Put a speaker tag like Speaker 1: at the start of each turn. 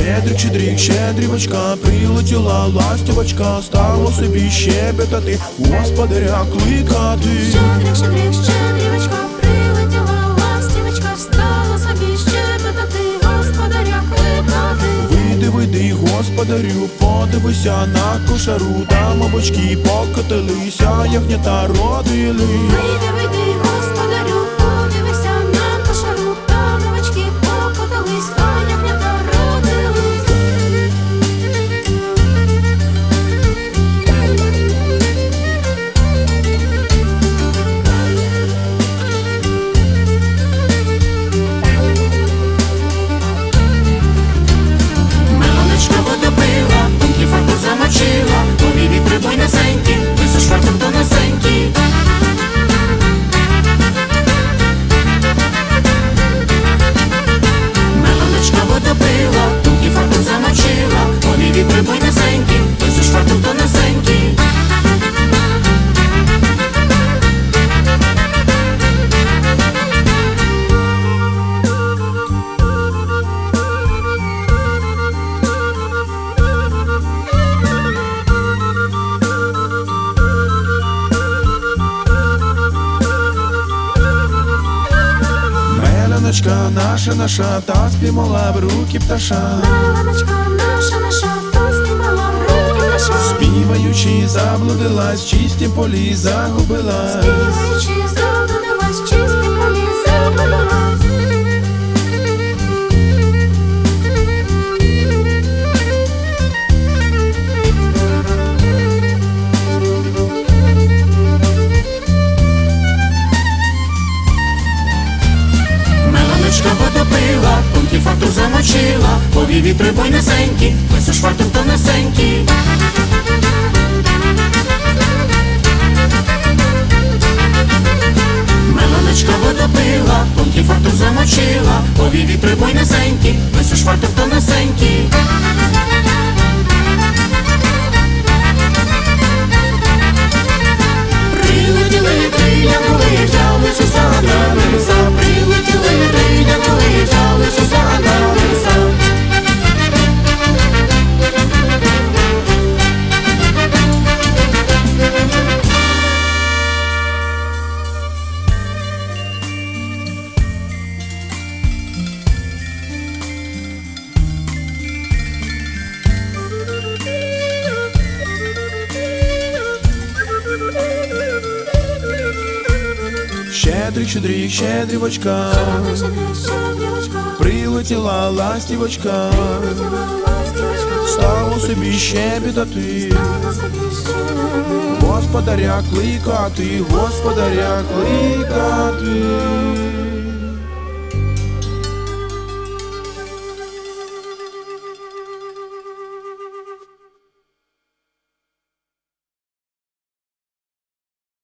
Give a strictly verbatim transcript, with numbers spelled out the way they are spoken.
Speaker 1: Щедрик, щедрик, щедрівочка, прилетіла ластівочка, стало собі щебетати, господаря кликати.
Speaker 2: Щедрик, щедрик, щедрівочка, прилетіла ластівочка, стало собі щебетати, господаря кликати.
Speaker 1: Вийди, вийди, господарю, подивися на кошару, там овочки покотилися, ягнята родили.
Speaker 2: Вийди, вийди, господарю, подивися на кошару, там овочки покотились, а ягнята родились.
Speaker 3: Меланочка воду пила, тонкий фартух замочила, повіві прибой низенький, висуш фартух тонесенький. Меланочка воду пила, тонкий фартух замочила, повіві прибой низенький, висуш фартух тонесенький.
Speaker 1: Меланочка наша, наша, та спіймала в руки пташа.
Speaker 2: Меланочка наша, наша, та спіймала в руки пташа.
Speaker 1: Співаючи, заблудилась, в чистім полі загубилась.
Speaker 2: Співаючи, заблудилась, в чистім полі загубилась.
Speaker 3: Меланочка воду пила, тонкий фартух замочила, повіві прибой низенький, висуш фартух тонесенький. Меланочка воду пила, тонкий фартух замочила, повіві прибой низенький, висуш фартух тонесенький. Прилетіли три янголи, взяли Ісуса на небеса. Прилетіли три янголи, взяли Ісуса на небеса.
Speaker 1: Щедрик, щедрик, щедрівочка,
Speaker 2: Щедрик, щедрик, щедрівочка,
Speaker 1: прилетіла ластівочка,
Speaker 2: прилетіла ластівочка,
Speaker 1: стало собі щебетати,
Speaker 2: стало собі щебетати.
Speaker 1: господаря кликати, господаря кликати.